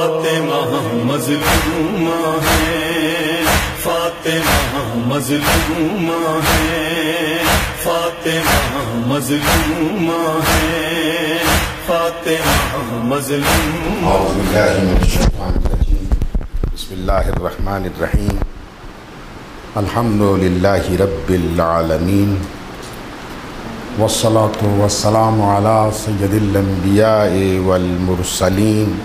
فاطمہ مظلومہ ہے، فاطمہ مظلومہ ہے، فاطمہ مظلومہ ہے، فاطمہ مظلومہ۔ اعوذ باللہ من الشیطان الرجیم، بسم اللہ الرحمن الرحیم، الحمد للہ رب العالمین، والصلاة والسلام علی سید الانبیاء والمرسلین،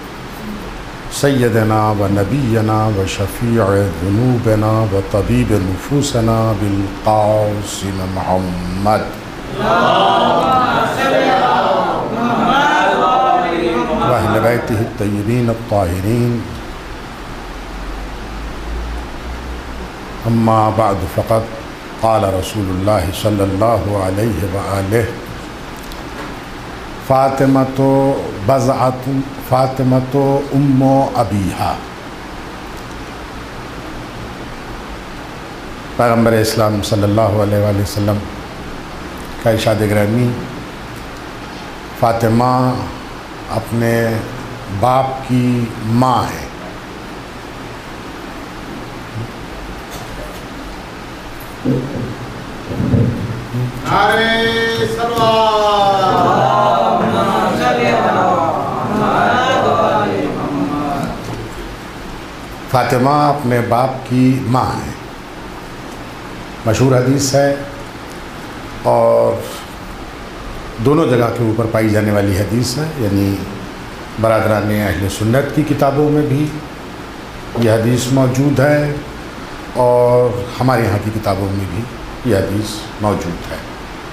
سیدنا و نبینا و شفیع ذنوبنا و طبیب نفوسنا بالقاسم محمد و اہل بیتہ الطیبین الطاہرین۔ اما بعد فقط قال رسول اللہ صلی اللہ علیہ وآلہ فاطمۃ بضعۃ فاطمۃ ام ابیہا۔ پیغمبر اسلام صلی اللہ علیہ وآلہ وسلم کا ارشاد گرامی، فاطمہ اپنے باپ کی ماں ہے۔ فاطمہ اپنے باپ کی ماں ہے، مشہور حدیث ہے اور دونوں جگہ کے اوپر پائی جانے والی حدیث ہے، یعنی برادران اہل سنت کی کتابوں میں بھی یہ حدیث موجود ہے اور ہمارے یہاں کی کتابوں میں بھی یہ حدیث موجود ہے۔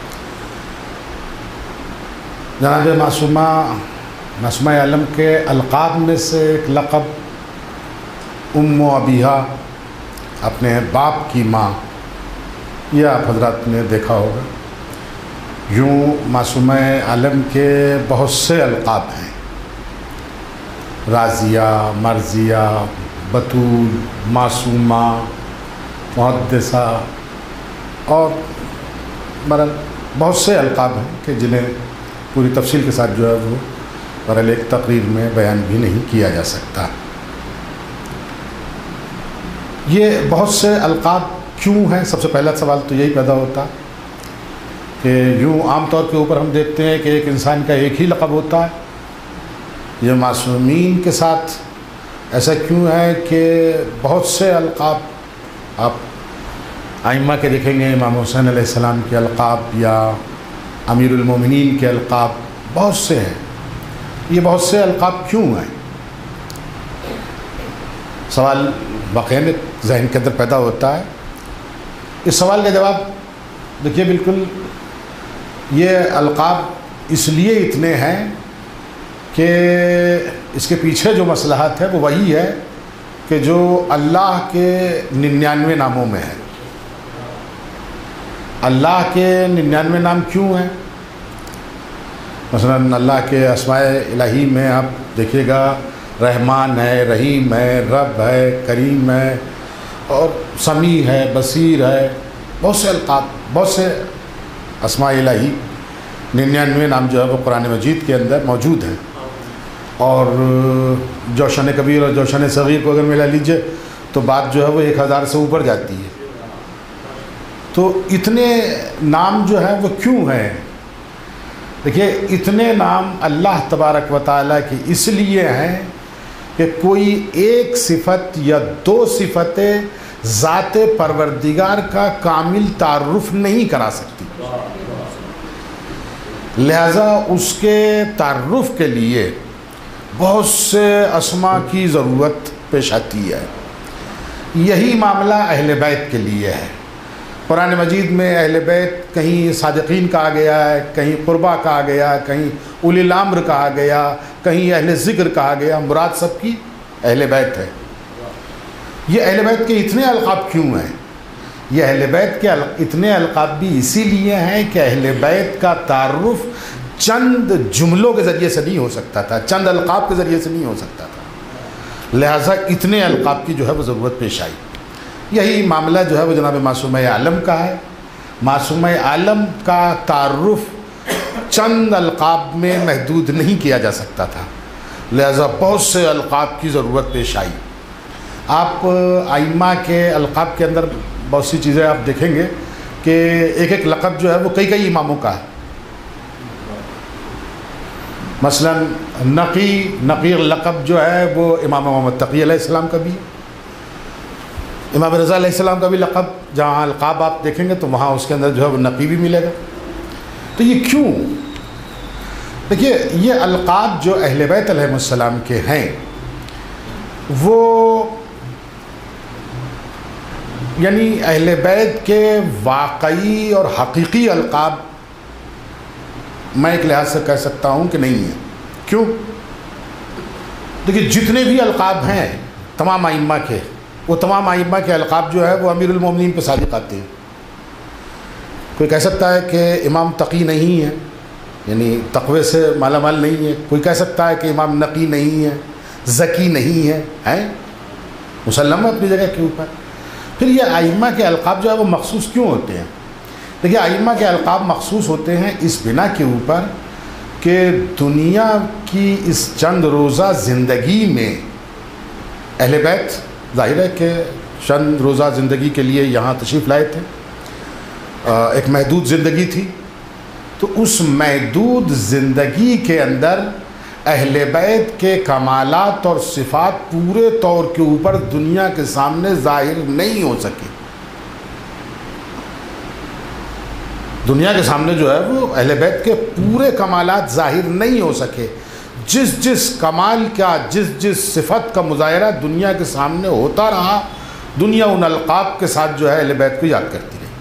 جناب معصومہ عالم کے القاب میں سے ایک لقب ام ابیہا، اپنے باپ کی ماں، یہ آپ حضرات نے دیکھا ہوگا۔ یوں معصومہ عالم کے بہت سے القاب ہیں، راضیہ، مرضیہ، بتول، معصومہ، محدثہ، اور بہت سے القاب ہیں کہ جنہیں پوری تفصیل کے ساتھ جو ہے وہ برحال ایک تقریر میں بیان بھی نہیں کیا جا سکتا۔ یہ بہت سے القاب کیوں ہیں؟ سب سے پہلا سوال تو یہی پیدا ہوتا کہ یوں عام طور کے اوپر ہم دیکھتے ہیں کہ ایک انسان کا ایک ہی لقب ہوتا ہے، یہ معصومین کے ساتھ ایسا کیوں ہے کہ بہت سے القاب آپ ائمہ کے دیکھیں گے، امام حسین علیہ السلام کے القاب یا امیر المومنین کے القاب بہت سے ہیں۔ یہ بہت سے القاب کیوں ہیں؟ سوال واقعی ذہن کے اندر پیدا ہوتا ہے۔ اس سوال کا جواب دیکھیے، بالکل یہ القاب اس لیے اتنے ہیں کہ اس کے پیچھے جو مصلحت ہے وہ وہی ہے کہ جو اللہ کے 99 ناموں میں ہے۔ اللہ کے 99 نام کیوں ہیں؟ مثلا اللہ کے اسماء الہی میں آپ دیکھیے گا، رحمان ہے، رحیم ہے، رب ہے، کریم ہے، اور سمیع ہے، بصیر ہے، بہت سے القاب، بہت سے اسماء الہی 99 نام جو ہے وہ قرآن مجید کے اندر موجود ہیں۔ اور جوشن کبیر اور جوشن صغیر کو اگر ملا لیجئے تو بات جو ہے وہ 1000 سے اوپر جاتی ہے۔ تو اتنے نام جو ہیں وہ کیوں ہیں؟ دیکھیے، اتنے نام اللہ تبارک و تعالیٰ کی اس لیے ہیں کہ کوئی ایک صفت یا دو صفتیں ذات پروردگار کا کامل تعارف نہیں کرا سکتی، لہذا اس کے تعارف کے لیے بہت سے اسماء کی ضرورت پیش آتی ہے۔ یہی معاملہ اہل بیت کے لیے ہے۔ قرآن مجید میں اہل بیت کہیں صادقین کہا گیا ہے، کہیں قربا کہا گیا، کہیں اولی الامر کہا گیا، کہیں اہل ذکر کہا گیا، مراد سب کی اہل بیت ہے۔ یہ اہل بیت کے اتنے القاب کیوں ہیں؟ یہ اہل بیت کے اتنے القاب بھی اسی لیے ہیں کہ اہل بیت کا تعارف چند جملوں کے ذریعے سے نہیں ہو سکتا تھا، چند القاب کے ذریعے سے نہیں ہو سکتا تھا، لہٰذا اتنے القاب کی جو ہے وہ ضرورت پیش آئی۔ یہی معاملہ جو ہے وہ جناب معصومہ عالم کا ہے۔ معصومہ عالم کا تعارف چند القاب میں محدود نہیں کیا جا سکتا تھا، لہذا بہت سے القاب کی ضرورت پیش آئی۔ آپ ائمہ کے القاب کے اندر بہت سی چیزیں آپ دیکھیں گے کہ ایک ایک لقب جو ہے وہ کئی کئی اماموں کا ہے۔ مثلا نقی لقب جو ہے وہ امام محمد تقی علیہ السلام کا بھی ہے، امام رضا علیہ السلام کا بھی لقب، جہاں القاب آپ دیکھیں گے تو وہاں اس کے اندر جو ہے وہ نقی بھی ملے گا۔ تو یہ کیوں؟ دیکھیے، یہ القاب جو اہل بیت علیہ السلام کے ہیں وہ یعنی اہل بیت کے واقعی اور حقیقی القاب میں ایک لحاظ سے کہہ سکتا ہوں کہ نہیں ہے۔ کیوں؟ دیکھیے، جتنے بھی القاب ہیں تمام ائمہ کے، وہ تمام ائمہ کے القاب جو ہے وہ امیر المومنین پہ صادق آتے ہیں۔ کوئی کہہ سکتا ہے کہ امام تقی نہیں ہے، یعنی تقوی سے مالا مال نہیں ہے، کوئی کہہ سکتا ہے کہ امام نقی نہیں ہے، زکی نہیں ہے، مسلم اپنی جگہ کے اوپر۔ پھر یہ ائمہ کے القاب جو ہے وہ مخصوص کیوں ہوتے ہیں؟ دیکھیے، ائمہ کے القاب مخصوص ہوتے ہیں اس بنا کے اوپر کہ دنیا کی اس چند روزہ زندگی میں اہل بیت ظاہر ہے کہ چند روزہ زندگی کے لیے یہاں تشریف لائے تھے، ایک محدود زندگی تھی، تو اس محدود زندگی کے اندر اہل بیت کے کمالات اور صفات پورے طور کے اوپر دنیا کے سامنے ظاہر نہیں ہو سکے۔ دنیا کے سامنے جو ہے وہ اہل بیت کے پورے کمالات ظاہر نہیں ہو سکے۔ جس کمال کا جس صفت کا مظاہرہ دنیا کے سامنے ہوتا رہا، دنیا ان القاب کے ساتھ جو ہے اہل بیت کو یاد کرتی رہی۔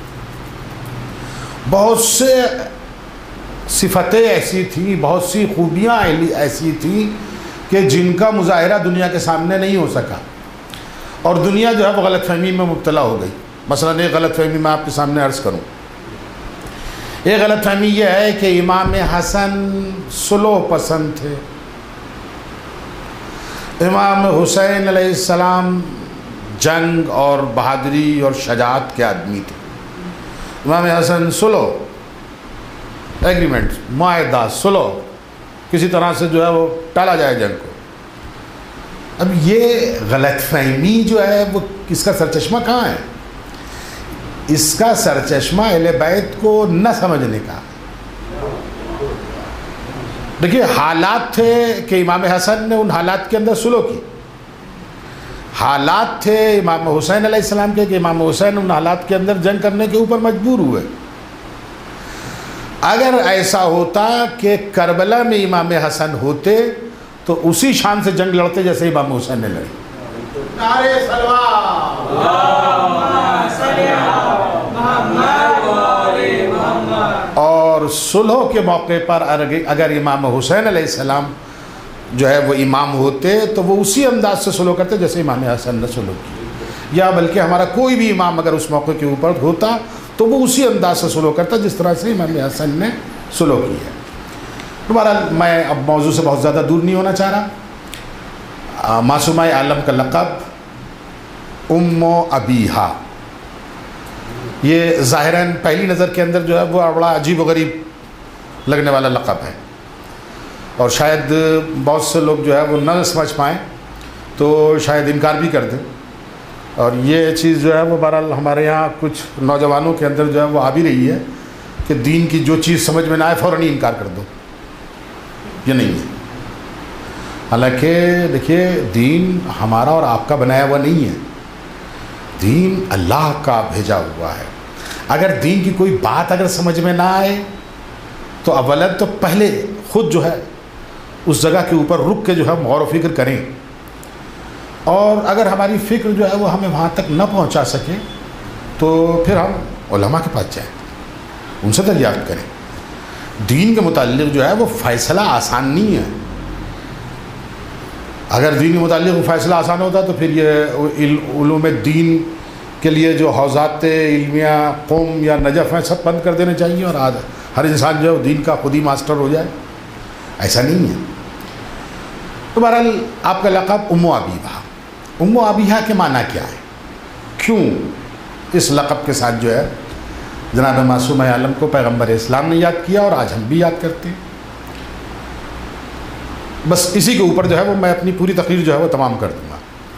بہت سے صفتیں ایسی تھیں، بہت سی خوبیاں ایسی تھیں کہ جن کا مظاہرہ دنیا کے سامنے نہیں ہو سکا، اور دنیا جو ہے وہ غلط فہمی میں مبتلا ہو گئی۔ مثلا ایک غلط فہمی میں آپ کے سامنے عرض کروں۔ ایک غلط فہمی یہ ہے کہ امام حسن سلو پسند تھے، امام حسین علیہ السلام جنگ اور بہادری اور شجاعت کے آدمی تھے۔ امام حسن سلو، ایگریمنٹ، معاہدہ، سلو، کسی طرح سے جو ہے وہ ٹالا جائے جنگ کو۔ اب یہ غلط فہمی جو ہے وہ اس کا سرچشمہ کہاں ہے؟ اس کا سرچشمہ اہل بیت کو نہ سمجھنے کا۔ دیکھیے، حالات تھے کہ امام حسن نے ان حالات کے اندر سلو کی، حالات تھے امام حسین علیہ السلام کے کہ امام حسین ان حالات کے اندر جنگ کرنے کے اوپر مجبور ہوئے۔ اگر ایسا ہوتا کہ کربلا میں امام حسن ہوتے تو اسی شان سے جنگ لڑتے جیسے امام حسین نے لڑی۔ نعرے صلوات، اور صلح کے موقع پر اگر امام حسین علیہ السلام جو ہے وہ امام ہوتے تو وہ اسی انداز سے صلح کرتے جیسے امام حسن نے صلح کی، یا بلکہ ہمارا کوئی بھی امام اگر اس موقع کے اوپر ہوتا تو وہ اسی انداز سے صلح کرتا جس طرح سے امام حسن نے صلح کی ہے۔ بہرحال میں اب موضوع سے بہت زیادہ دور نہیں ہونا چاہ رہا۔ معصومہ عالم کا لقب ام ابیہا، یہ ظاہراً پہلی نظر کے اندر جو ہے وہ بڑا عجیب و غریب لگنے والا لقب ہے، اور شاید بہت سے لوگ جو ہے وہ نہ سمجھ پائیں تو شاید انکار بھی کر دیں، اور یہ چیز جو ہے وہ بہرحال ہمارے یہاں کچھ نوجوانوں کے اندر جو ہے وہ آ بھی رہی ہے کہ دین کی جو چیز سمجھ میں نہ آئے فوراً ہی انکار کر دو، یہ نہیں ہے۔ حالانکہ دیکھیے، دین ہمارا اور آپ کا بنایا ہوا نہیں ہے، دین اللہ کا بھیجا ہوا ہے۔ اگر دین کی کوئی بات اگر سمجھ میں نہ آئے تو اولا تو پہلے خود جو ہے اس جگہ کے اوپر رک کے جو ہے غور و فکر کریں، اور اگر ہماری فکر جو ہے وہ ہمیں وہاں تک نہ پہنچا سکے تو پھر ہم علماء کے پاس جائیں، ان سے دریافت کریں۔ دین کے متعلق جو ہے وہ فیصلہ آسان نہیں ہے۔ اگر دین کے متعلق وہ فیصلہ آسان ہوتا تو پھر یہ علوم دین کے لیے جو حوزات علمیہ قوم یا نجف ہیں سب بند کر دینے چاہیے، اور ہر انسان جو ہے دین کا خود ہی ماسٹر ہو جائے، ایسا نہیں ہے۔ تو بہرحال آپ کا لقب ام ابیہا، ام ابیہا کے معنی کیا ہے؟ کیوں اس لقب کے ساتھ جو ہے جناب معصومہ عالم کو پیغمبر اسلام نے یاد کیا اور آج ہم بھی یاد کرتے ہیں؟ بس اسی کے اوپر جو ہے وہ میں اپنی پوری تقریر جو ہے وہ تمام کر دوں گا۔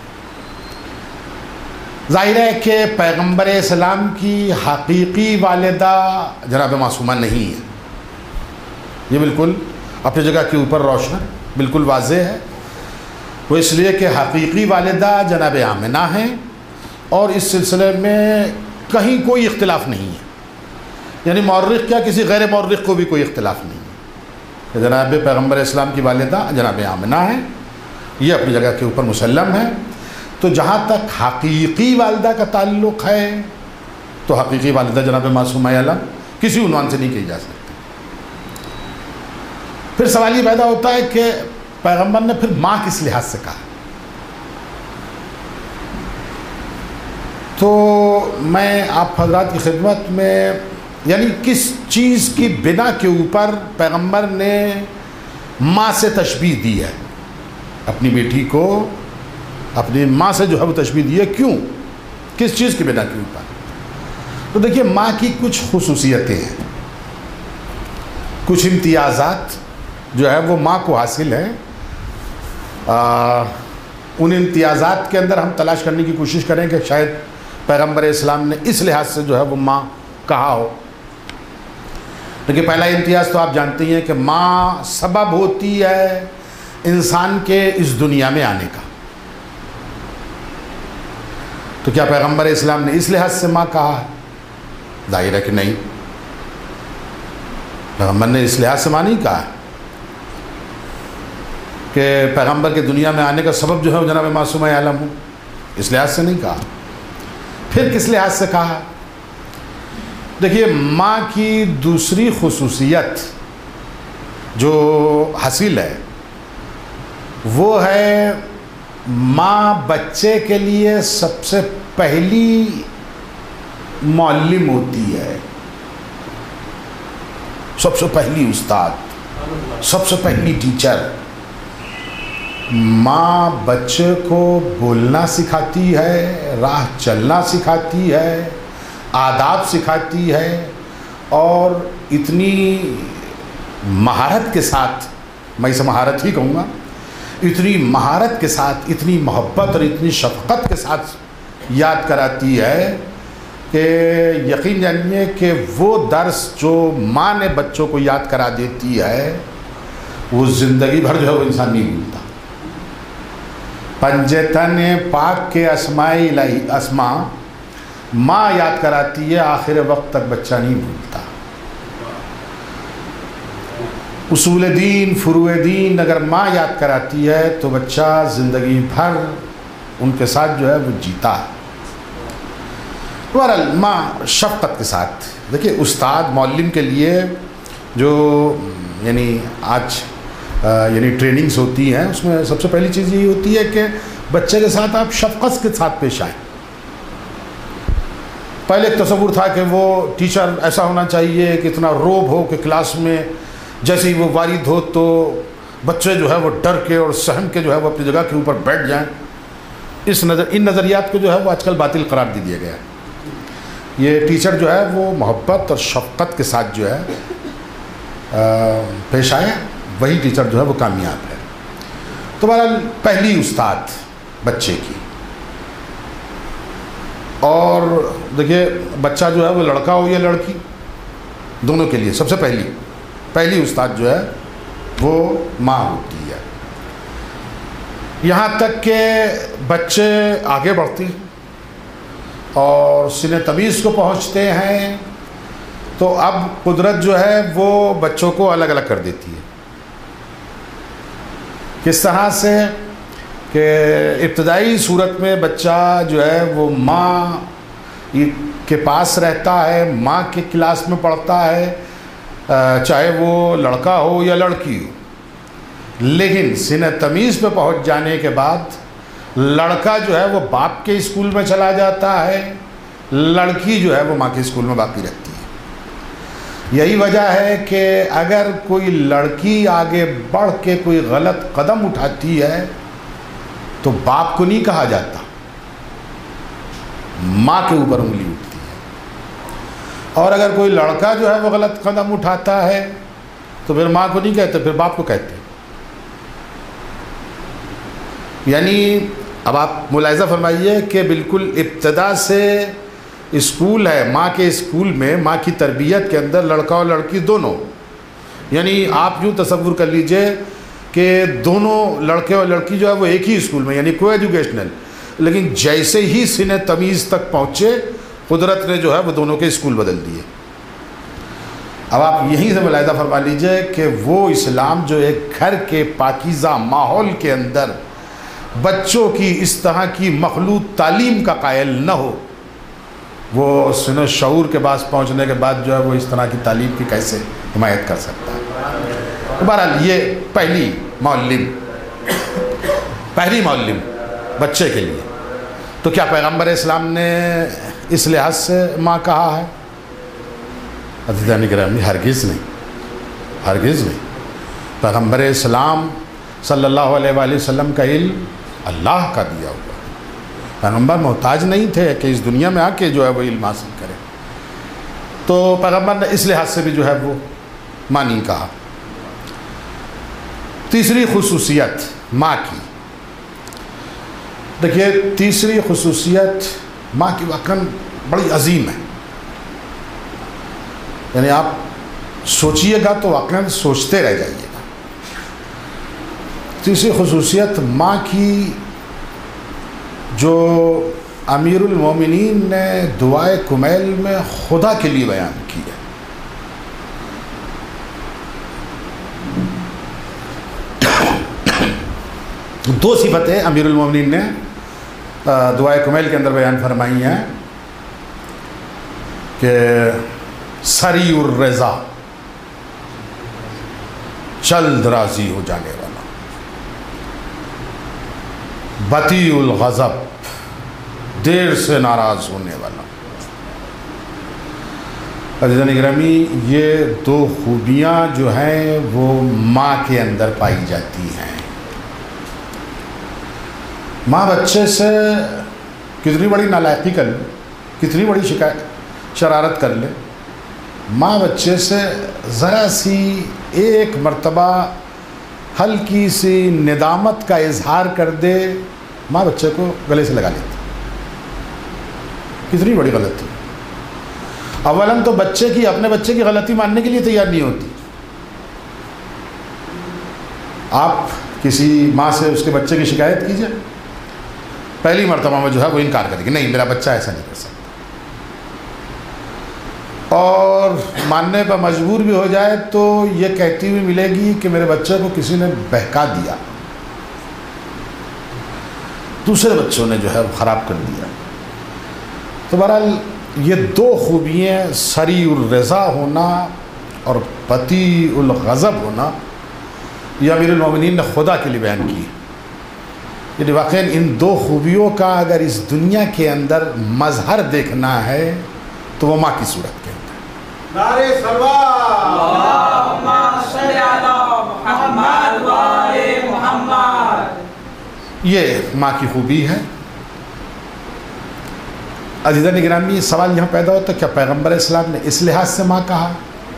ظاہر ہے کہ پیغمبر اسلام کی حقیقی والدہ جناب معصومہ نہیں ہے، یہ بالکل اپنی جگہ کے اوپر روشن بالکل واضح ہے۔ وہ اس لیے کہ حقیقی والدہ جناب آمنہ ہیں، اور اس سلسلے میں کہیں کوئی اختلاف نہیں ہے، یعنی مورخ کیا کسی غیر مورخ کو بھی کوئی اختلاف نہیں ہے کہ جناب پیغمبر اسلام کی والدہ جناب آمنہ ہیں، یہ اپنی جگہ کے اوپر مسلم ہے۔ تو جہاں تک حقیقی والدہ کا تعلق ہے تو حقیقی والدہ جناب معصومہ علم کسی عنوان سے نہیں کہی جا سکتی۔ پھر سوال یہ پیدا ہوتا ہے کہ پیغمبر نے پھر ماں کس لحاظ سے کہا؟ تو میں آپ حضرات کی خدمت میں یعنی کس چیز کی بنا کے اوپر پیغمبر نے ماں سے تشبیہ دی ہے، اپنی بیٹی کو اپنی ماں سے جو ہے وہ تشبیہ دی ہے، کیوں، کس چیز کی بنا کے اوپر؟ تو دیکھیے ماں کی کچھ خصوصیتیں ہیں، کچھ امتیازات جو ہے وہ ماں کو حاصل ہیں۔ ان امتیازات کے اندر ہم تلاش کرنے کی کوشش کریں کہ شاید پیغمبر اسلام نے اس لحاظ سے جو ہے وہ ماں کہا ہو۔ لیکن پہلا امتیاز تو آپ جانتے ہیں کہ ماں سبب ہوتی ہے انسان کے اس دنیا میں آنے کا۔ تو کیا پیغمبر اسلام نے اس لحاظ سے ماں کہا ہے؟ ظاہر ہے کہ نہیں، پیغمبر نے اس لحاظ سے ماں نہیں کہا کہ پیغمبر کے دنیا میں آنے کا سبب جو ہے وہ جناب معصومہ عالم ہوں، اس لحاظ سے نہیں کہا۔ پھر کس لحاظ سے کہا؟ دیکھیے ماں کی دوسری خصوصیت جو حاصل ہے وہ ہے ماں بچے کے لیے سب سے پہلی معلم ہوتی ہے، سب سے پہلی استاد، سب سے پہلی ٹیچر۔ ماں بچے کو بولنا سکھاتی ہے، راہ چلنا سکھاتی ہے، آداب سکھاتی ہے، اور اتنی مہارت کے ساتھ، میں اسے مہارت ہی کہوں گا، اتنی مہارت کے ساتھ، اتنی محبت اور اتنی شفقت کے ساتھ یاد کراتی ہے کہ یقین جانیے کہ وہ درس جو ماں نے بچوں کو یاد کرا دیتی ہے وہ زندگی بھر جو ہے وہ انسان نہیں بھولتا۔ پنجتن پاک کے اسماء ماں یاد کراتی ہے، آخر وقت تک بچہ نہیں بھولتا۔ اصول دین، فروع دین اگر ماں یاد کراتی ہے تو بچہ زندگی بھر ان کے ساتھ جو ہے وہ جیتا ہے۔ بہرحال ماں شفقت کے ساتھ، دیکھیے استاد معلم کے لیے جو یعنی آج یعنی ٹریننگز ہوتی ہیں اس میں سب سے پہلی چیز یہی ہوتی ہے کہ بچے کے ساتھ آپ شفقت کے ساتھ پیش آئیں۔ پہلے ایک تصور تھا کہ وہ ٹیچر ایسا ہونا چاہیے کہ اتنا روب ہو کہ کلاس میں جیسے ہی وہ وارد ہو تو بچے جو ہے وہ ڈر کے اور سہم کے جو ہے وہ اپنی جگہ کے اوپر بیٹھ جائیں۔ ان نظریات کو جو ہے وہ آج کل باطل قرار دے دیا گیا ہے۔ یہ ٹیچر جو ہے وہ محبت اور شفقت کے ساتھ جو ہے پیش آئے، وہی ٹیچر جو ہے وہ کامیاب ہے۔ تو بہرحال پہلی استاد بچے کی، اور دیکھیے بچہ جو ہے وہ لڑکا ہو یا لڑکی، دونوں کے لیے سب سے پہلی استاد جو ہے وہ ماں ہوتی ہے۔ یہاں تک کہ بچے آگے بڑھتے ہیں اور سن تمیز کو پہنچتے ہیں تو اب قدرت جو ہے وہ بچوں کو الگ الگ کر دیتی ہے۔ کس طرح سے کہ ابتدائی صورت میں بچہ جو ہے وہ ماں کے پاس رہتا ہے، ماں کے کلاس میں پڑھتا ہے، چاہے وہ لڑکا ہو یا لڑکی ہو، لیکن سن تمیز پہ پہنچ جانے کے بعد لڑکا جو ہے وہ باپ کے اسکول میں چلا جاتا ہے، لڑکی جو ہے وہ ماں کے اسکول میں باقی رہتی ہے۔ یہی وجہ ہے کہ اگر کوئی لڑکی آگے بڑھ کے کوئی غلط قدم اٹھاتی ہے تو باپ کو نہیں کہا جاتا، ماں کے اوپر انگلی اٹھتی ہے۔ اور اگر کوئی لڑکا جو ہے وہ غلط قدم اٹھاتا ہے تو پھر ماں کو نہیں کہتے، پھر باپ کو کہتے ہیں۔ یعنی اب آپ ملاحظہ فرمائیے کہ بالکل ابتدا سے اسکول ہے، ماں کے اسکول میں ماں کی تربیت کے اندر لڑکا اور لڑکی دونوں، یعنی آپ یوں تصور کر لیجئے کہ دونوں لڑکے اور لڑکی جو ہے وہ ایک ہی اسکول میں، یعنی کو ایجوکیشنل، لیکن جیسے ہی سن تمیز تک پہنچے قدرت نے جو ہے وہ دونوں کے اسکول بدل دیے۔ اب آپ یہیں سے ملاحظہ فرما لیجئے کہ وہ اسلام جو ایک گھر کے پاکیزہ ماحول کے اندر بچوں کی اس طرح کی مخلوط تعلیم کا قائل نہ ہو، وہ سن و شعور کے پاس پہنچنے کے بعد جو ہے وہ اس طرح کی تعلیم کی کیسے حمایت کر سکتا ہے؟ بہرحال یہ پہلی معلم بچے کے لیے۔ تو کیا پیغمبر اسلام نے اس لحاظ سے ماں کہا ہے؟ عزیزان گرامی، ہرگز نہیں۔ پیغمبر اسلام صلی اللہ علیہ وآلہ وسلم کا علم اللہ کا دیا ہوا ہے۔ پیغمبر محتاج نہیں تھے کہ اس دنیا میں آ کے جو ہے وہ علم حاصل کرے، تو پیغمبر نے اس لحاظ سے بھی جو ہے وہ ماں نہیں کہا۔ تیسری خصوصیت ماں کی، دیکھیے تیسری خصوصیت ماں کی واقعاً بڑی عظیم ہے، یعنی آپ سوچئے گا تو واقعاً سوچتے رہ جائیے گا۔ تیسری خصوصیت ماں کی جو امیر المومنین نے دعائے کمیل میں خدا کے لیے بیان کی ہے۔ دو صفتیں امیر المومنین نے دعائے کمیل کے اندر بیان فرمائی ہیں کہ سری الرضا، جلد راضی ہو جانے والا، بطیء الغضب، دیر سے ناراض ہونے والا۔ عزیزان گرامی، یہ دو خوبیاں جو ہیں وہ ماں کے اندر پائی جاتی ہیں۔ ماں بچے سے کتنی بڑی نالائقی کر لے، کتنی بڑی شرارت کر لے، ماں بچے سے ذرا سی ایک مرتبہ ہلکی سی ندامت کا اظہار کر دے، ماں بچے کو گلے سے لگا لیتی۔ کتنی بڑی غلطی! اولاً تو اپنے بچے کی غلطی ماننے کے لیے تیار نہیں ہوتی۔ آپ کسی ماں سے اس کے بچے کی شکایت کیجئے، پہلی مرتبہ میں جو ہے وہ انکار کرے گی، نہیں میرا بچہ ایسا نہیں کر سکتا، اور ماننے پر مجبور بھی ہو جائے تو یہ کہتی ہوئی ملے گی کہ میرے بچے کو کسی نے بہکا دیا، دوسرے بچوں نے جو ہے وہ خراب کر دیا۔ تو بہرحال یہ دو خوبیاں، سری الرضا ہونا اور بطیء الغضب ہونا، یہ امیر المومنین نے خدا کے لیے بیان کی۔ یعنی واقعاً ان دو خوبیوں کا اگر اس دنیا کے اندر مظہر دیکھنا ہے تو وہ ماں کی صورت کے اندر۔ نعرہ صلوات، اللہم صلی علی محمد و آل محمد۔ یہ ماں کی خوبی ہے۔ عزیزان گرامی، سوال یہاں پیدا ہوتا ہے کیا پیغمبر اسلام نے اس لحاظ سے ماں کہا؟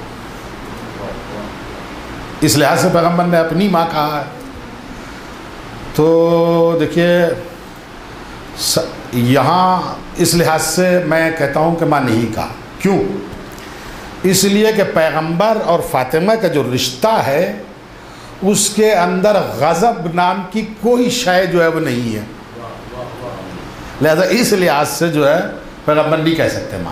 اس لحاظ سے پیغمبر نے اپنی ماں کہا ہے؟ تو دیکھیے یہاں اس لحاظ سے میں کہتا ہوں کہ ماں نہیں کہا۔ کیوں؟ اس لیے کہ پیغمبر اور فاطمہ کا جو رشتہ ہے اس کے اندر غضب نام کی کوئی شے جو ہے وہ نہیں ہے، لہذا اس لحاظ سے جو ہے پیغمبر نہیں کہہ سکتے ماں۔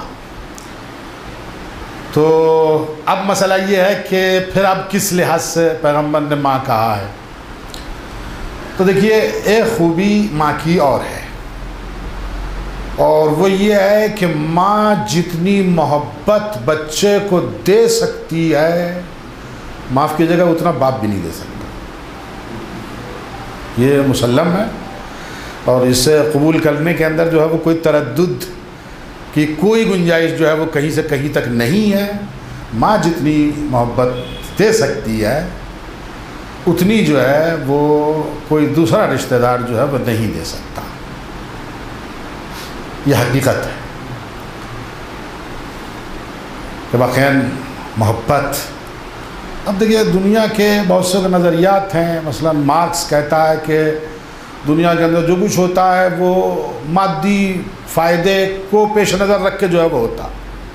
تو اب مسئلہ یہ ہے کہ پھر اب کس لحاظ سے پیغمبر نے ماں کہا ہے؟ تو دیکھیے ایک خوبی ماں کی اور ہے، اور وہ یہ ہے کہ ماں جتنی محبت بچے کو دے سکتی ہے، معاف کیجیے گا، اتنا باپ بھی نہیں دے سکتا۔ یہ مسلم ہے، اور اسے قبول کرنے کے اندر جو ہے وہ کوئی تردد کی کوئی گنجائش جو ہے وہ کہیں سے کہیں تک نہیں ہے۔ ماں جتنی محبت دے سکتی ہے اتنی جو ہے وہ کوئی دوسرا رشتہ دار جو ہے وہ نہیں دے سکتا۔ یہ حقیقت ہے کہ واقعاً محبت، اب دیکھیے دنیا کے بہت سے نظریات ہیں، مثلا مارکس کہتا ہے کہ دنیا کے اندر جو کچھ ہوتا ہے وہ مادی فائدے کو پیش نظر رکھ کے جو ہے وہ ہوتا.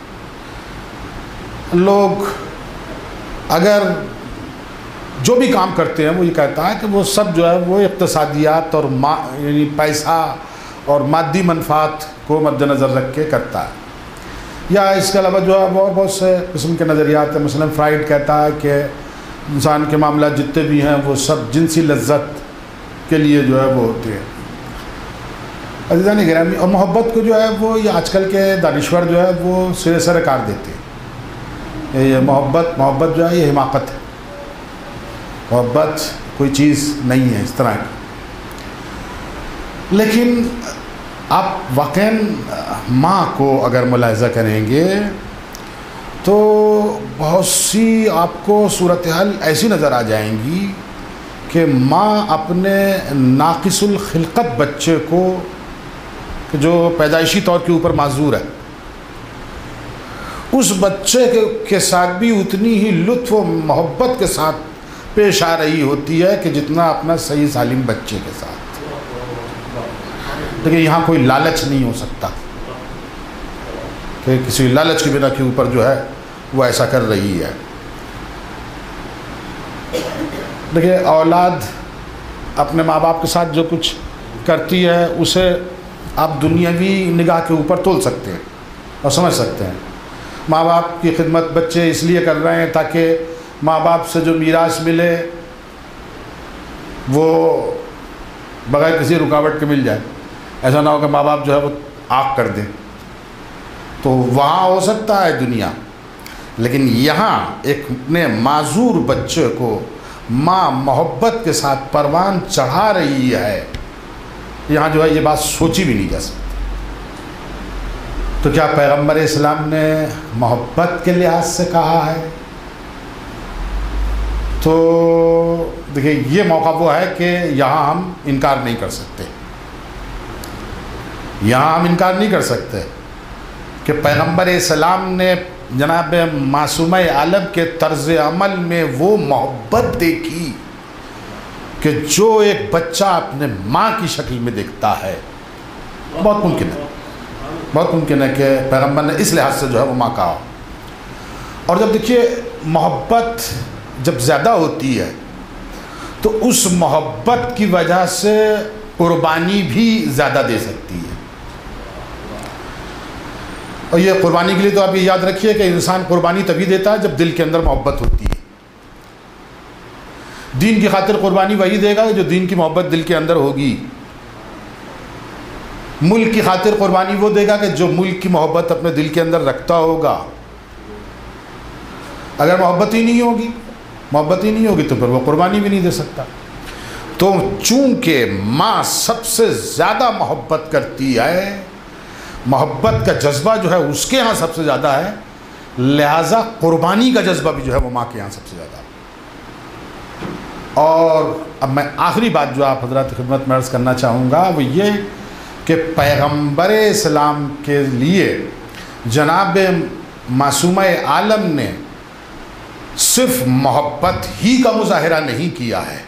لوگ اگر جو بھی کام کرتے ہیں وہ یہ کہتا ہے کہ وہ سب جو ہے وہ اقتصادیات اور یعنی پیسہ اور مادی منفعت کو مد نظر رکھ کے کرتا ہے. یا اس کے علاوہ جو ہے وہ بہت سے قسم کے نظریات ہیں. مثلا فرائڈ کہتا ہے کہ انسان کے معاملات جتنے بھی ہیں وہ سب جنسی لذت کے لیے جو ہے وہ ہوتے ہیں. عزیزان گرامی، اور محبت کو جو ہے وہ یہ آج کل کے دانشور جو ہے وہ سرے سے کاٹ دیتے ہیں. یہ محبت جو ہے یہ حماقت ہے. محبت کوئی چیز نہیں ہے اس طرح کی. لیکن آپ واقعاً ماں کو اگر ملاحظہ کریں گے تو بہت سی آپ کو صورتحال ایسی نظر آ جائیں گی کہ ماں اپنے ناقص الخلقت بچے کو جو پیدائشی طور کے اوپر معذور ہے اس بچے کے ساتھ بھی اتنی ہی لطف و محبت کے ساتھ پیش آ رہی ہوتی ہے کہ جتنا اپنا صحیح سالم بچے کے ساتھ. لیکن یہاں کوئی لالچ نہیں ہو سکتا کہ کسی لالچ کی بنا کے اوپر جو ہے وہ ایسا کر رہی ہے. دیکھیے، اولاد اپنے ماں باپ کے ساتھ جو کچھ کرتی ہے اسے آپ دنیاوی نگاہ کے اوپر تول سکتے ہیں اور سمجھ سکتے ہیں. ماں باپ کی خدمت بچے اس لیے کر رہے ہیں تاکہ ماں باپ سے جو میراث ملے وہ بغیر کسی رکاوٹ کے مل جائے. ایسا نہ ہو کہ ماں باپ جو ہے وہ آگ کر دیں. تو وہاں ہو سکتا ہے دنیا، لیکن یہاں ایک اپنے معذور بچے کو ماں محبت کے ساتھ پروان چڑھا رہی ہے. یہاں جو ہے یہ بات سوچی بھی نہیں جا سکتی. تو کیا پیغمبر اسلام نے محبت کے لحاظ سے کہا ہے؟ تو دیکھیں، یہ موقع وہ ہے کہ یہاں ہم انکار نہیں کر سکتے. یہاں ہم انکار نہیں کر سکتے کہ پیغمبر اسلام نے جناب معصومہ عالم کے طرز عمل میں وہ محبت دیکھی کہ جو ایک بچہ اپنے ماں کی شکل میں دیکھتا ہے. بہت ممکن ہے کہ پیغمبر نے اس لحاظ سے جو ہے وہ ماں کہا. اور جب دیکھیے محبت جب زیادہ ہوتی ہے تو اس محبت کی وجہ سے قربانی بھی زیادہ دے سکتی ہے. اور یہ قربانی کے لیے تو آپ یہ یاد رکھیے کہ انسان قربانی تبھی دیتا ہے جب دل کے اندر محبت ہوتی ہے. دین کی خاطر قربانی وہی دے گا جو دین کی محبت دل کے اندر ہوگی. ملک کی خاطر قربانی وہ دے گا کہ جو ملک کی محبت اپنے دل کے اندر رکھتا ہوگا. اگر محبت ہی نہیں ہوگی تو پھر وہ قربانی بھی نہیں دے سکتا. تو چونکہ ماں سب سے زیادہ محبت کرتی ہے، محبت کا جذبہ جو ہے اس کے ہاں سب سے زیادہ ہے، لہٰذا قربانی کا جذبہ بھی جو ہے وہ ماں کے ہاں سب سے زیادہ ہے. اور اب میں آخری بات جو آپ حضرات خدمت میں عرض کرنا چاہوں گا وہ یہ کہ پیغمبر اسلام کے لیے جناب معصومہ عالم نے صرف محبت ہی کا مظاہرہ نہیں کیا ہے،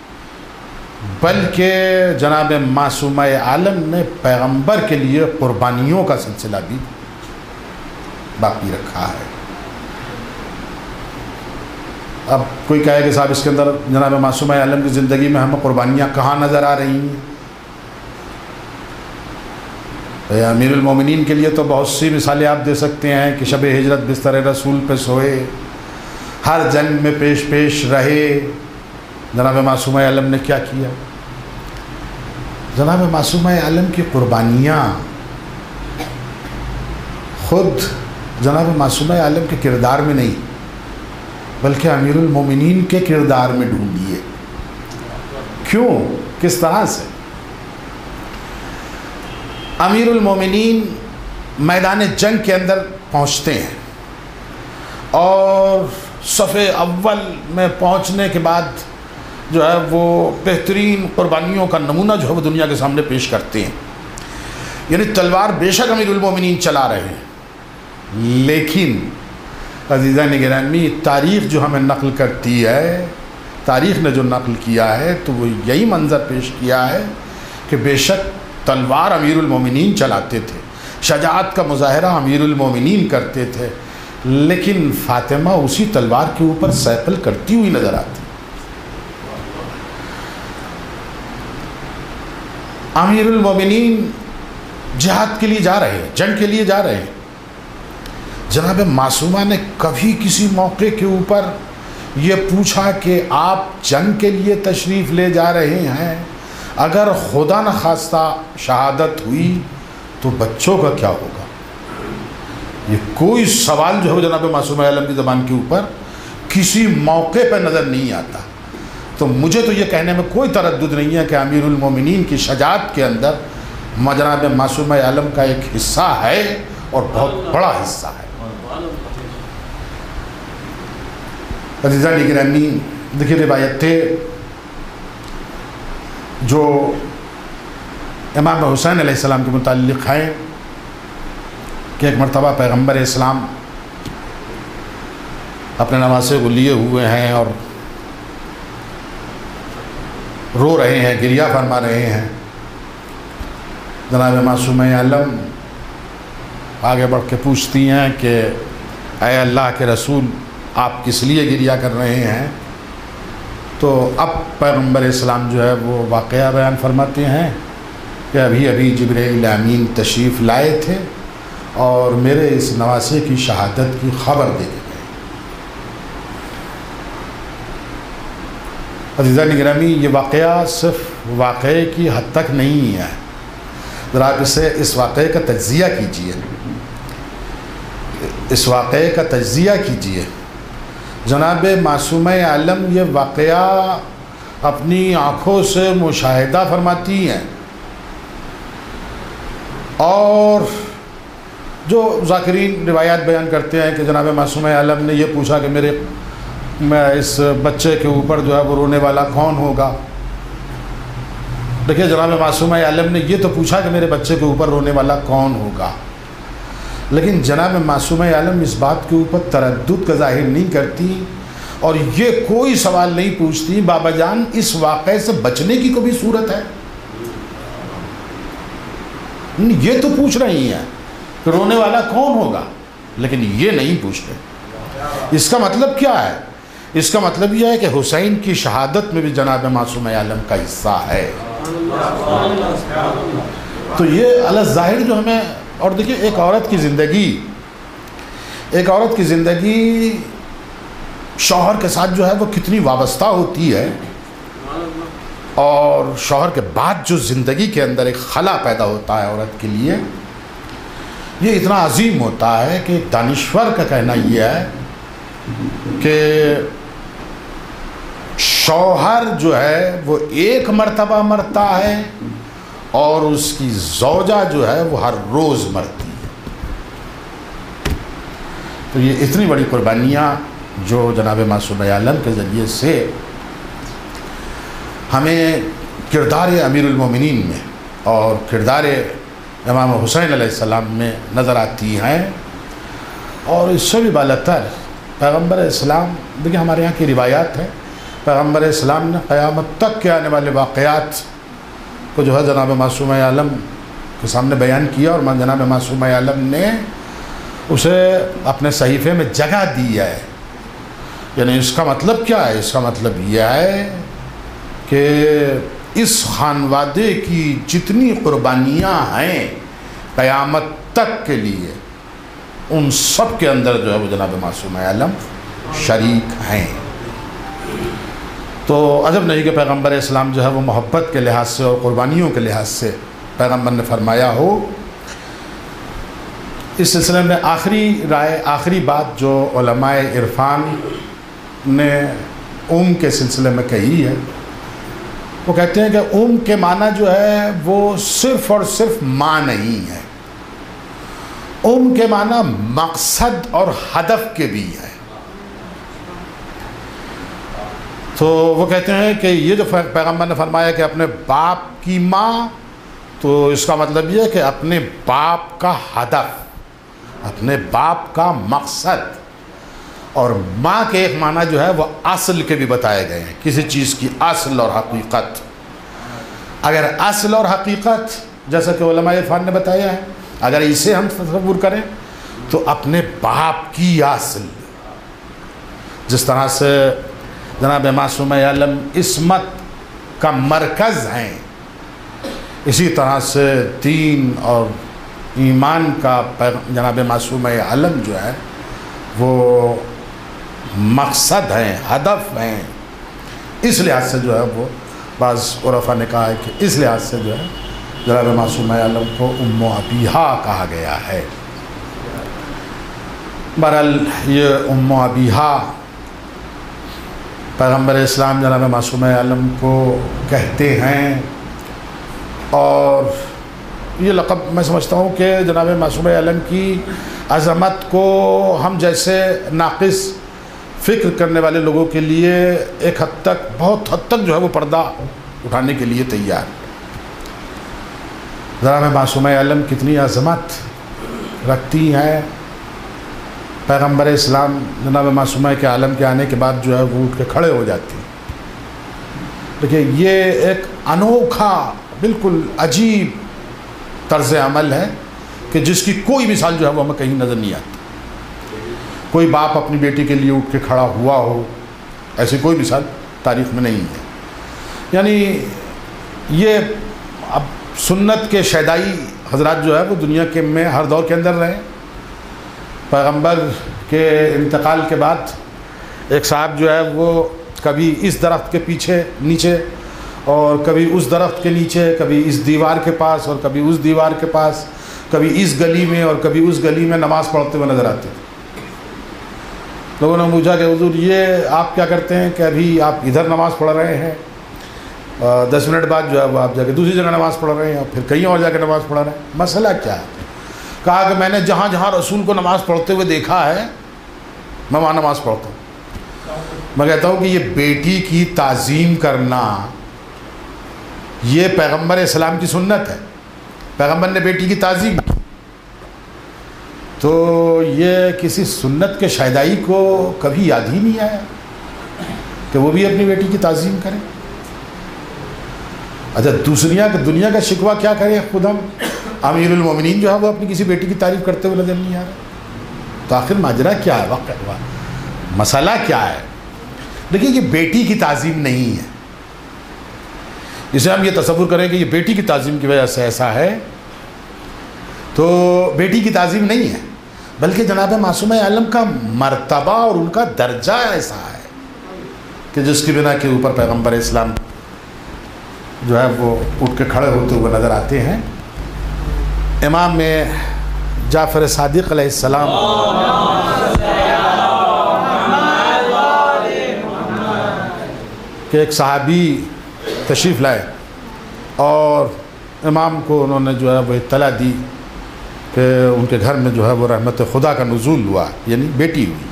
بلکہ جناب معصومہ عالم نے پیغمبر کے لیے قربانیوں کا سلسلہ بھی باقی رکھا ہے. اب کوئی کہے کہ صاحب اس کے اندر جناب معصومہ عالم کی زندگی میں ہمیں قربانیاں کہاں نظر آ رہی ہیں؟ امیر المومنین کے لیے تو بہت سی مثالیں آپ دے سکتے ہیں کہ شب ہجرت بستر رسول پہ سوئے، ہر جنگ میں پیش رہے. جناب معصومہ عالم نے کیا کیا؟ جناب معصومہ عالم کی قربانیاں خود جناب معصومہ عالم کے کردار میں نہیں بلکہ امیر المومنین کے کردار میں ڈھونڈیے. کیوں؟ کس طرح سے؟ امیر المومنین میدان جنگ کے اندر پہنچتے ہیں اور صف اول میں پہنچنے کے بعد جو ہے وہ بہترین قربانیوں کا نمونہ جو ہے وہ دنیا کے سامنے پیش کرتے ہیں. یعنی تلوار بے شک امیر المومنین چلا رہے ہیں، لیکن عزیزان گرامی تاریخ جو ہمیں نقل کرتی ہے، تاریخ نے جو نقل کیا ہے تو وہ یہی منظر پیش کیا ہے کہ بے شک تلوار امیر المومنین چلاتے تھے، شجاعت کا مظاہرہ امیر المومنین کرتے تھے، لیکن فاطمہ اسی تلوار کے اوپر سیقل کرتی ہوئی نظر آتی۔ امیر المومنین جہاد کے لیے جا رہے ہیں، جنگ کے لیے جا رہے ہیں، جناب معصومہ نے کبھی کسی موقع کے اوپر یہ پوچھا کہ آپ جنگ کے لیے تشریف لے جا رہے ہیں، اگر خدا نخواستہ شہادت ہوئی تو بچوں کا کیا ہوگا؟ یہ کوئی سوال جو ہے جناب معصومہ عالم کی زبان کے اوپر کسی موقع پہ نظر نہیں آتا۔ تو مجھے تو یہ کہنے میں کوئی تردد نہیں ہے کہ امیر المومنین کی شجاعت کے اندر جناب معصومہ عالم کا ایک حصہ ہے اور بہت بڑا حصہ ہے۔ عزیزان گرامی، دیکھیے روایتیں جو امام حسین علیہ السلام کے متعلق ہیں کہ ایک مرتبہ پیغمبر اسلام اپنے نواسے کو لیے ہوئے ہیں اور رو رہے ہیں، گریہ فرما رہے ہیں۔ جناب معصومہ عالم آگے بڑھ کے پوچھتی ہیں کہ اے اللہ کے رسول، آپ کس لیے گریہ کر رہے ہیں؟ تو اب پیغمبر اسلام جو ہے وہ واقعہ بیان فرماتے ہیں کہ ابھی جبرائیل امین تشریف لائے تھے اور میرے اس نواسے کی شہادت کی خبر دے کے گئے۔ عزیزان گرامی، یہ واقعہ صرف واقعے کی حد تک نہیں ہے، ذرا اس واقعے کا تجزیہ کیجئے، اس واقعے کا تجزیہ کیجئے۔ جناب معصومہ عالم یہ واقعہ اپنی آنکھوں سے مشاہدہ فرماتی ہیں، اور جو ذاکرین روایات بیان کرتے ہیں کہ جناب معصومہ عالم نے یہ پوچھا کہ میں اس بچے کے اوپر جو ہے وہ رونے والا کون ہوگا۔ دیکھیے جناب معصومہ عالم نے یہ تو پوچھا کہ میرے بچے کے اوپر رونے والا کون ہوگا، لیکن جناب معصومہ عالم اس بات کے اوپر تردد کا ظاہر نہیں کرتی اور یہ کوئی سوال نہیں پوچھتی بابا جان اس واقعے سے بچنے کی کوئی صورت ہے؟ یہ تو پوچھ رہی ہیں کہ رونے والا کون ہوگا، لیکن یہ نہیں پوچھتے۔ اس کا مطلب کیا ہے؟ اس کا مطلب یہ ہے کہ حسین کی شہادت میں بھی جناب معصومہ عالم کا حصہ ہے۔ تو یہ الظاہر جو ہمیں، اور دیکھیے ایک عورت کی زندگی شوہر کے ساتھ جو ہے وہ کتنی وابستہ ہوتی ہے، اور شوہر کے بعد جو زندگی کے اندر ایک خلا پیدا ہوتا ہے عورت کے لیے، یہ اتنا عظیم ہوتا ہے کہ دانشور کا کہنا یہ ہے کہ شوہر جو ہے وہ ایک مرتبہ مرتا ہے اور اس کی زوجہ جو ہے وہ ہر روز مرتی ہے۔ تو یہ اتنی بڑی قربانیاں جو جناب معصومہ عالم کے ذریعے سے ہمیں کردار امیر المومنین میں اور کردار امام حسین علیہ السلام میں نظر آتی ہیں، اور اس سے بھی بالاتر پیغمبر اسلام، دیکھیں ہمارے یہاں کی روایات ہے، پیغمبر اسلام نے قیامت تک کے آنے والے واقعات کو جو ہے جناب معصومہ عالم کے سامنے بیان کیا، اور جناب معصومہ عالم نے اسے اپنے صحیفے میں جگہ دی ہے۔ یعنی اس کا مطلب کیا ہے؟ اس کا مطلب یہ ہے کہ اس خانوادے کی جتنی قربانیاں ہیں قیامت تک کے لیے، ان سب کے اندر جو ہے وہ جناب معصومہ عالم شریک ہیں۔ تو عجب نہیں کہ پیغمبر اسلام جو ہے وہ محبت کے لحاظ سے اور قربانیوں کے لحاظ سے پیغمبر نے فرمایا ہو۔ اس سلسلے میں آخری بات جو علماء عرفان نے کے سلسلے میں کہی ہے، وہ کہتے ہیں کہ کے معنی جو ہے وہ صرف اور صرف ماں نہیں ہے، کے معنی مقصد اور ہدف کے بھی ہے۔ تو وہ کہتے ہیں کہ یہ جو پیغمبر نے فرمایا کہ اپنے باپ کی ماں، تو اس کا مطلب یہ ہے کہ اپنے باپ کا ہدف، اپنے باپ کا مقصد، اور ماں کے ایک معنی جو ہے وہ اصل کے بھی بتائے گئے ہیں، کسی چیز کی اصل اور حقیقت۔ اگر اصل اور حقیقت جیسا کہ علماء عرفان نے بتایا ہے، اگر اسے ہم تصور کریں تو اپنے باپ کی اصل، جس طرح سے جناب معصوم عالم عصمت کا مرکز ہیں، اسی طرح سے دین اور ایمان کا جناب معصوم عالم جو ہے وہ مقصد ہیں، ہدف ہیں. اس لحاظ سے جو ہے وہ بعض عرفا نے کہا ہے کہ اس لحاظ سے جو ہے جناب معصوم عالم کو ام ابیہا کہا گیا ہے. بہرحال یہ ام ابیہا پیغمبر اسلام جناب معصوم عالم کو کہتے ہیں، اور یہ لقب میں سمجھتا ہوں کہ جناب معصوم عالم کی عظمت کو ہم جیسے ناقص فکر کرنے والے لوگوں کے لیے ایک حد تک، بہت حد تک جو ہے وہ پردہ اٹھانے کے لیے تیار. جناب معصوم عالم کتنی عظمت رکھتی ہیں. پیغمبر اسلام جناب معصومہ کے عالم کے آنے کے بعد جو ہے وہ اٹھ کے کھڑے ہو جاتی ہیں. دیکھیے یہ ایک انوکھا بالکل عجیب طرز عمل ہے کہ جس کی کوئی مثال جو ہے وہ ہمیں کہیں نظر نہیں آتی. کوئی باپ اپنی بیٹی کے لیے اٹھ کے کھڑا ہوا ہو، ایسی کوئی مثال تاریخ میں نہیں ہے. یعنی یہ اب سنت کے شیدائی حضرات جو ہے وہ دنیا کے میں ہر دور کے اندر رہے. پیغمبر کے انتقال کے بعد ایک صاحب جو ہے وہ کبھی اس درخت کے پیچھے نیچے، اور کبھی اس درخت کے نیچے، کبھی اس دیوار کے پاس اور کبھی اس دیوار کے پاس، کبھی اس گلی میں اور کبھی اس گلی میں نماز پڑھتے ہوئے نظر آتے تھے. لوگوں نے پوچھا کہ حضور یہ آپ کیا کرتے ہیں کہ ابھی آپ ادھر نماز پڑھ رہے ہیں، 10 منٹ بعد جو ہے وہ آپ جا کے دوسری جگہ نماز پڑھ رہے ہیں، اور پھر کہیں اور جا کے نماز پڑھ رہے ہیں، مسئلہ کیا ہے؟ کہا کہ میں نے جہاں جہاں رسول کو نماز پڑھتے ہوئے دیکھا ہے میں وہاں نماز پڑھتا ہوں. میں کہتا ہوں کہ یہ بیٹی کی تعظیم کرنا یہ پیغمبر اسلام کی سنت ہے. پیغمبر نے بیٹی کی تعظیم کی، تو یہ کسی سنت کے شیدائی کو کبھی یاد ہی نہیں آیا کہ وہ بھی اپنی بیٹی کی تعظیم کریں. اچھا دنیا کا شکوہ کیا کرے، خود ہم امیر المومنین جو ہے وہ اپنی کسی بیٹی کی تعریف کرتے ہوئے نظر نہیں آ رہا. تو آخر ماجرا کیا ہے، واقعہ مسئلہ کیا ہے؟ دیکھیے یہ بیٹی کی تعظیم نہیں ہے. جسے ہم یہ تصور کریں کہ یہ بیٹی کی تعظیم کی وجہ سے ایسا ہے، تو بیٹی کی تعظیم نہیں ہے، بلکہ جناب معصوم عالم کا مرتبہ اور ان کا درجہ ایسا ہے کہ جس کی بنا کے اوپر پیغمبر اسلام جو ہے وہ اٹھ کے کھڑے ہوتے ہوئے نظر آتے ہیں. امام جعفر صادق علیہ السلام کہ ایک صحابی تشریف لائے اور امام کو انہوں نے جو ہے وہ اطلاع دی کہ ان کے گھر میں جو ہے وہ رحمت خدا کا نزول ہوا، یعنی بیٹی ہوئی.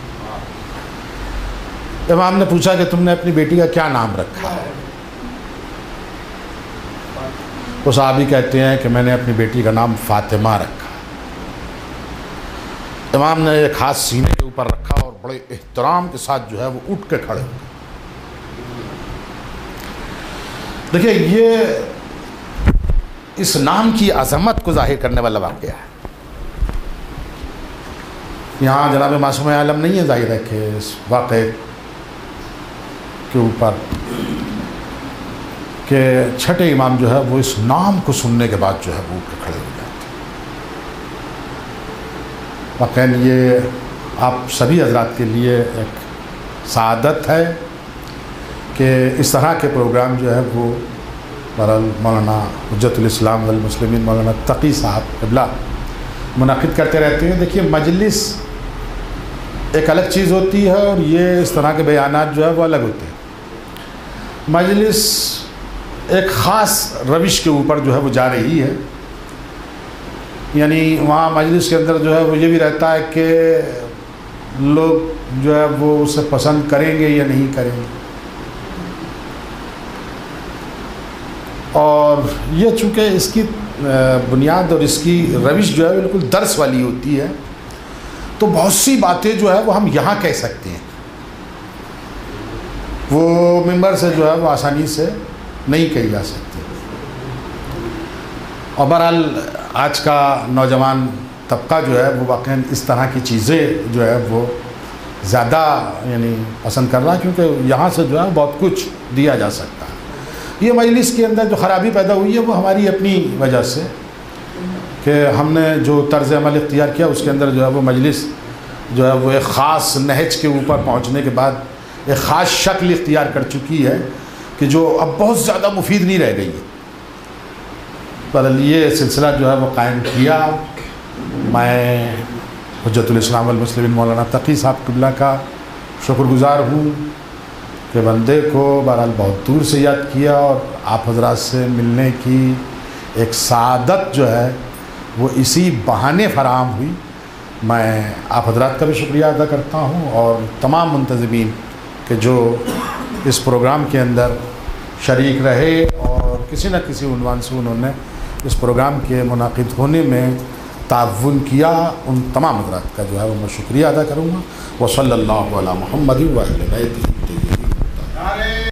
امام نے پوچھا کہ تم نے اپنی بیٹی کا کیا نام رکھا ہے؟ وہ صحابی کہتے ہیں کہ میں نے اپنی بیٹی کا نام فاطمہ رکھا. امام نے ایک ہاتھ سینے کے اوپر رکھا اور بڑے احترام کے ساتھ جو ہے وہ اٹھ کے کھڑے ہوئے. دیکھیے یہ اس نام کی عظمت کو ظاہر کرنے والا واقعہ ہے. یہاں جناب معصوم عالم نہیں ہے، ظاہر ہے کہ اس واقعے کے اوپر کہ چھٹے امام جو ہے وہ اس نام کو سننے کے بعد جو ہے وہ اٹھ کے کھڑے ہو جاتے ہیں. واقعاً یہ آپ سبھی حضرات کے لیے ایک سعادت ہے کہ اس طرح کے پروگرام جو ہے وہ بہرحال مولانا حجت الاسلام والمسلمین مولانا تقی صاحب قبلہ منعقد کرتے رہتے ہیں. دیکھیے مجلس ایک الگ چیز ہوتی ہے اور یہ اس طرح کے بیانات جو ہے وہ الگ ہوتے ہیں. مجلس ایک خاص روش کے اوپر جو ہے وہ جا رہی ہے، یعنی وہاں مجلس کے اندر جو ہے وہ یہ بھی رہتا ہے کہ لوگ جو ہے وہ اسے پسند کریں گے یا نہیں کریں گے. اور یہ چونکہ اس کی بنیاد اور اس کی روش جو ہے بالکل درس والی ہوتی ہے، تو بہت سی باتیں جو ہے وہ ہم یہاں کہہ سکتے ہیں، وہ ممبر سے جو ہے وہ آسانی سے نہیں کہی جا سکتی. اور بہرحال آج کا نوجوان طبقہ جو ہے وہ واقعاً اس طرح کی چیزیں جو ہے وہ زیادہ یعنی پسند کر رہا ہے، کیونکہ یہاں سے جو ہے بہت کچھ دیا جا سکتا ہے۔ یہ مجلس کے اندر جو خرابی پیدا ہوئی ہے وہ ہماری اپنی وجہ سے، کہ ہم نے جو طرز عمل اختیار کیا اس کے اندر جو ہے وہ مجلس جو ہے وہ ایک خاص نہج کے اوپر پہنچنے کے بعد ایک خاص شکل اختیار کر چکی ہے کہ جو اب بہت زیادہ مفید نہیں رہ گئی ہے۔ پر یہ سلسلہ جو ہے وہ قائم کیا۔ میں حجت الاسلام والمسلمین مولانا تقی صاحب قبلہ کا شکر گزار ہوں کہ بندے کو بہرحال بہت دور سے یاد کیا اور آپ حضرات سے ملنے کی ایک سعادت جو ہے وہ اسی بہانے فراہم ہوئی۔ میں آپ حضرات کا بھی شکریہ ادا کرتا ہوں اور تمام منتظمین کہ جو اس پروگرام کے اندر شریک رہے اور کسی نہ کسی عنوان سے انہوں نے اس پروگرام کے منعقد ہونے میں تعاون کیا، ان تمام حضرات کا جو ہے وہ میں شکریہ ادا کروں گا۔ وصلی اللہ علی محمد و اہل بیتہ الطاہرین۔